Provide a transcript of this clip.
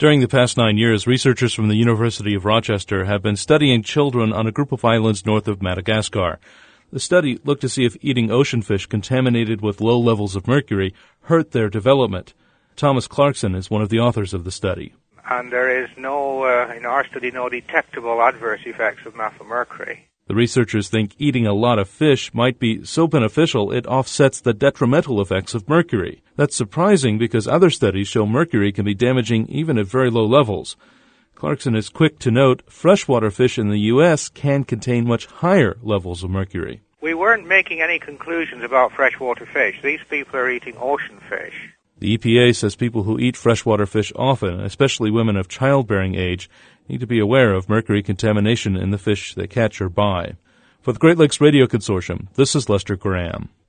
During the past 9 years, researchers from the University of Rochester have been studying children on a group of islands north of Madagascar. The study looked to see if eating ocean fish contaminated with low levels of mercury hurt their development. Thomas Clarkson is one of the authors of the study. And there is no, in our study, no detectable adverse effects of methylmercury. The researchers think eating a lot of fish might be so beneficial it offsets the detrimental effects of mercury. That's surprising because other studies show mercury can be damaging even at very low levels. Clarkson is quick to note freshwater fish in the U.S. can contain much higher levels of mercury. We weren't making any conclusions about freshwater fish. These people are eating ocean fish. The EPA says people who eat freshwater fish often, especially women of childbearing age, need to be aware of mercury contamination in the fish they catch or buy. For the Great Lakes Radio Consortium, this is Lester Graham.